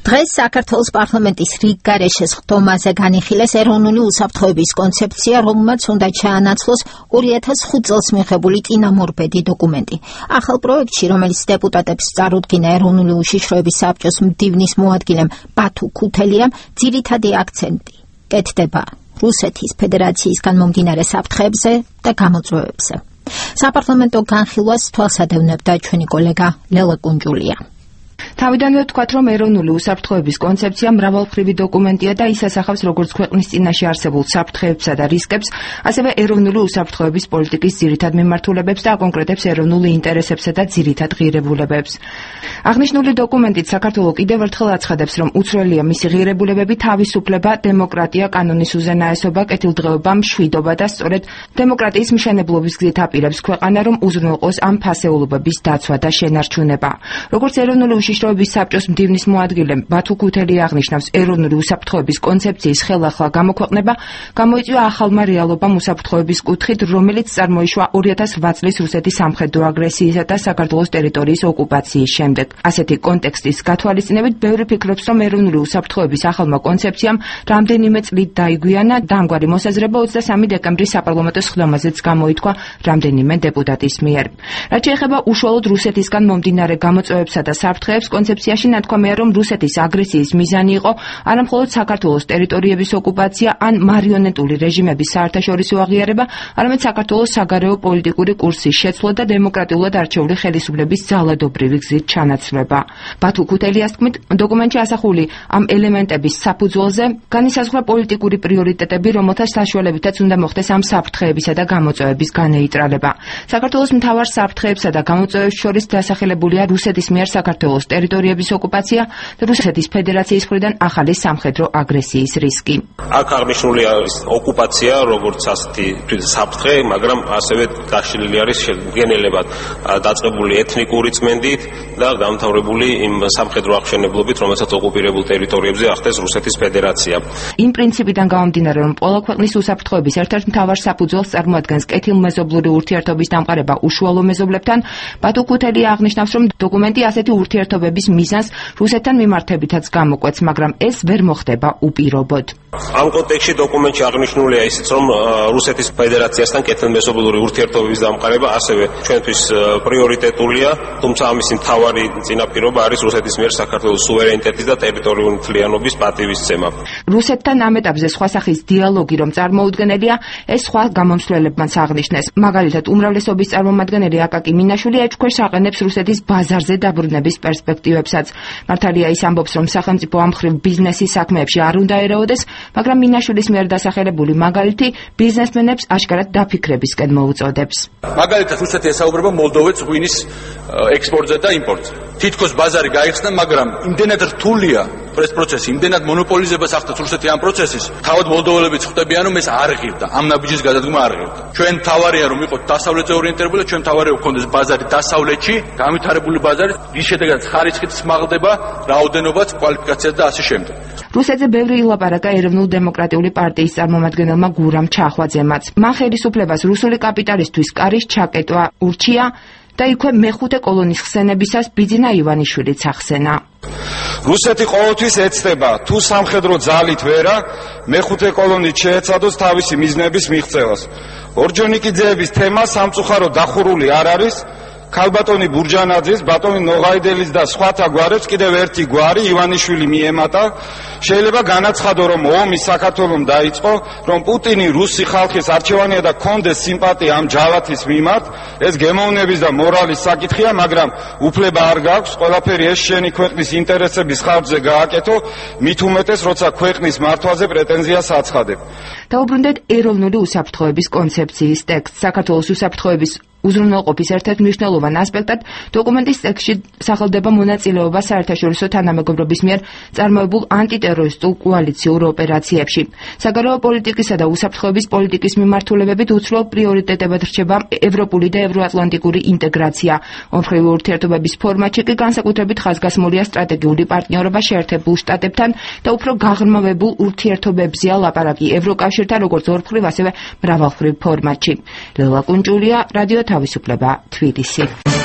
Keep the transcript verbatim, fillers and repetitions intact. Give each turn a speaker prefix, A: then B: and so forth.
A: დღეს საქართველოს პარლამენტის რიგ გარეშე ხდომაზე განიხილეს ეროვნული უსაფრთხოების კონცეფცია, რომელმაც უნდა ჩაანაცვლოს ორი ათას ხუთ წელს მიღებული წინამორბედი დოკუმენტი. ახალ პროექტში, რომელიც დეპუტატებს წარუდგინა ეროვნული უშიშროების საბჭოს მდივნის მოადგილემ ბათუ ქუთელიამ, ძირითადი აქცენტი კეთდება რუსეთის ფედერაციისგან მომდინარე საფრთხეებზე და გამოწვევებზე. საპარლამენტო განხილვას თვალსადევნებდა ჩვენი კოლეგა ლელა კუნჯულია.
B: თავიდანვე ვთქვათ, რომ ეროვნული უსაფრთხოების კონცეფცია მრავალმხრივი დოკუმენტია და ის ასახავს როგორც ქვეყნის წინაშე არსებულ საფრთხეებსა და რისკებს, ასევე ეროვნული უსაფრთხოების პოლიტიკის ძირითად მიმართულებებს და აკონკრეტებს ეროვნულ ინტერესებსა და ძირითად ღირებულებებს. აღნიშნული დოკუმენტით საქართველოს კიდევ ერთხელ აცხადებს, რომ უცვლელია მისი ღირებულებები, თავისუფლება, დემოკრატია, კანონის უზენაესობა, კეთილდღეობა, მშვიდობა და სწორედ დემოკრატიის მშენებლობის გზით აპირებს ქვეყანა, რომ უზრუნველყოს ამ ფასეულობების დაცვა და შენარჩუნება. როგორც ეროვნული უშიშროების საბჭოს მდივნის მოადგილემ ბათუ ქუთელი აღნიშნავს, ეროვნული უსაფრთხოების კონცეფციის ხელახლა გამოქვეყნება გამოიწვია ახალმა რეალობამ უსაფრთხოების კუთხით, რომელიც წარმოიშვა ორი ათას რვა წლის რუსეთის სამხედრო აგრესიისა და საქართველოს ტერიტორიის ოკუპაციის შემდეგ. ასეთი კონტექსტის გათვალისწინებით ბევრი ფიქრობს, რომ ეროვნული უსაფრთხოების ახალმა კონცეფციამ რამდენიმე წლით დაიგვიანა და ამგვარი მოსაზრება ოცდასამი დეკემბრის საპარლამენტო სხდომაზეც გამოითქვა რამდენიმე დეპუტატის მიერ. რაც შეეხება უშუალოდ რუსეთისგან მომდინარე გამოწვევებსა და საფრთხეებს, კონცეფციაში ნათქვამია, რომ რუსეთის აგრესიის მიზანი იყო არამხოლოდ საქართველოს ტერიტორიების ოკუპაცია ან მარიონეტული რეჟიმების საერთაშორისო აღიარება, არამედ საქართველოს საგარეო პოლიტიკური კურსის შეცვლა და დემოკრატიულად არჩეული ხელისუფლების ძალადობრივი გზით ჩანაცვლება. ბათუ ქუთელიას თქმით, დოკუმენტში ასახული ამ ელემენტების საფუძველზე განისაზღვრა პოლიტიკური პრიორიტეტები, რომელთა საშუალებითაც უნდა მოხდეს ამ საფრთხეებისა და გამოწვევების განეიტრალება. საქართველოს მთავარ საფრთხეებსა და გამოწვევებს შორის დასახელებულია რუსეთის მიერ საქართველოს ტერიტორიების ოკუპაცია და რუსეთის ფედერაციის მხრიდან ახალი სამხედრო აგრესიის რისკი.
C: აქ აღნიშნულია ოკუპაცია, როგორც ასეთი საფრთხე, მაგრამ ასევე გაშლილი არის გენელებად დაწყებული ეთნიკური წმენდით და დამთავრებული იმ სამხედრო აღშენებლობით, რომელსაც ოკუპირებულ ტერიტორიებზე ახდენს რუსეთის ფედერაცია.
B: იმ პრინციპიდან გამომდინარე, რომ ყველა ქვეყნის უსაფრთხოების ერთ-ერთ მთავარ საფუძველს წარმოადგენს კეთილმეზობლური ურთიერთობის დამყარება უშუალო მეზობლებთან, ბათუ ქუთელია აღნიშნავს, რომ დოკუმენტი ასეთი ურთიერთობების მიზანს რუსეთთან მიმართებითაც გამოკვეთს, მაგრამ ეს ვერ მოხდება უპირობოდ.
C: ამ კონტექსტში დოკუმენტში აღნიშნულია ისიც, რომ რუსეთის ფედერაციასთან კეთილმეზობლური ურთიერთობების დამყარება ასევე ჩვენთვის პრიორიტეტულია, თუმცა ამისი მთავარი წინაპირობა არის რუსეთის მიერ საქართველოს სუვერენიტეტის და ტერიტორიული მთლიანობის პატივისცემა.
B: რუსეთთან ამ ეტაპზე სხვა სახის დიალოგი რომ წარმოუდგენელია, ეს სხვა გამომსვლელებმაც აღნიშნეს. მაგალითად, უმრავლესობის წარმომადგენელი აკაკი მინაშვილი ეჭქვეშ აყენებს რუსეთის ბაზარზე დაბრუნების პერსპექტივებსაც. მართალია ის ამბობს, რომ სახელმწიფო ამ მხრივ ბიზნესის საქმეებში არ უნდა ერეოდეს, მაგრამ მინაშვილის მიერ დასახელებული მაგალითი ბიზნესმენებს აშკარად დაფიქრებისკენ მოუწოდებს.
D: მაგალითად, რუსეთი ესაუბრება მოლდოვეთს ღვინის ექსპორტზე და იმპორტზე. თითქოს ბაზარი გაიხსნა, მაგრამ იმდენად რთულია ეს პროცესი, იმდენად მონოპოლიზებას ახდენს რუსეთი ამ პროცესის, თავად მოლდოველებიც ხვდებიან, რომ ეს არ ღირდა, ამ ნაბიჯის გადადგმა არ ღირდა. ჩვენ თავარია რომ იყოთ დასავლეთზე ორიენტირებული, ჩვენ თავარია გქონდეს ბაზარი დასავლეთში, განვითარებული ბაზარი, რის შედეგადაც ხარისხით სმაღლდება, რაოდენობაც, კვალიფიკაციაც და ასე შემდეგ.
B: რუსეთზე ბევრი ილაპარაკა ეროვნულ დემოკრატიული პარტიის წარმომადგენელმა გურამ ჩახვაძემაც. მან ხელისუფლებას რუსული კაპიტალისტვის კარის ჩაკეტვა ურჩია და იქვე მეხუთე კოლონის ხსენებისას ბიძინა ივანიშვილიც ახსენა.
E: რუსეთი ყოველთვის ეცდება თუ სამხედრო ძალით ვერა მეხუთე კოლონით შეეცადოს თავისი მიზნების მიღწევას. ორჯონიკიძეების თემა სამწუხარო დახურული არ არის. ქალბატონი ბურჯანაძის, ბატონი ნოღაიდელის და სხვათა გვარებს კიდევ ერთი გვარი ივანიშვილი მიემატა. შეიძლება განაცხადო, რომ ომი საქართველომ დაიწყო, რომ პუტინი რუსი ხალხის არჩევანია და კონდეს სიმპათია ამ ჯავათის მიმართ. ეს გემოვნების და მორალის საკითხია, მაგრამ უფლება არ გაქვს ყველაფერი ეს შენი ქვეყნის ინტერესების ხარჯზე გააკეთო, მით უმეტეს, როცა ქვეყნის მართვაზე პრეტენზიას აცხადებ.
B: დაუბრუნდეთ ეროვნული უსაფრთხოების კონცეფციის ტექსტს. საქართველოს უსაფრთხოების უზრუნველყოფის ერთ-ერთ მნიშვნელოვან ასპექტად დოკუმენტის ტექსტში სახელდება მონაწილეობა საერთაშორისო თანამეგობრობის მიერ წარმოებულ ანტიტერორისტულ კოალიციურ ოპერაციებში. საგარეო პოლიტიკისა და უსაფრთხოების პოლიტიკის მიმართულებებით უცვლელ პრიორიტეტებად რჩება ევროპული და ევროატლანტიკური ინტეგრაცია. ორმხრივი ურთიერთობების ფორმატში კი განსაკუთრებით ხაზგასმულია სტრატეგიული პარტნიორობა შეერთებულ შტატებთან და უფრო გაღრმავებულ ურთიერთობებზეა ლაპარაკი ევროკავშირთან როგორც ორმხრივ, ასევე მრავალმხრივ ფორმატში. ლელა კუნჯულია, რადიო თავისუფლება, თბილისი.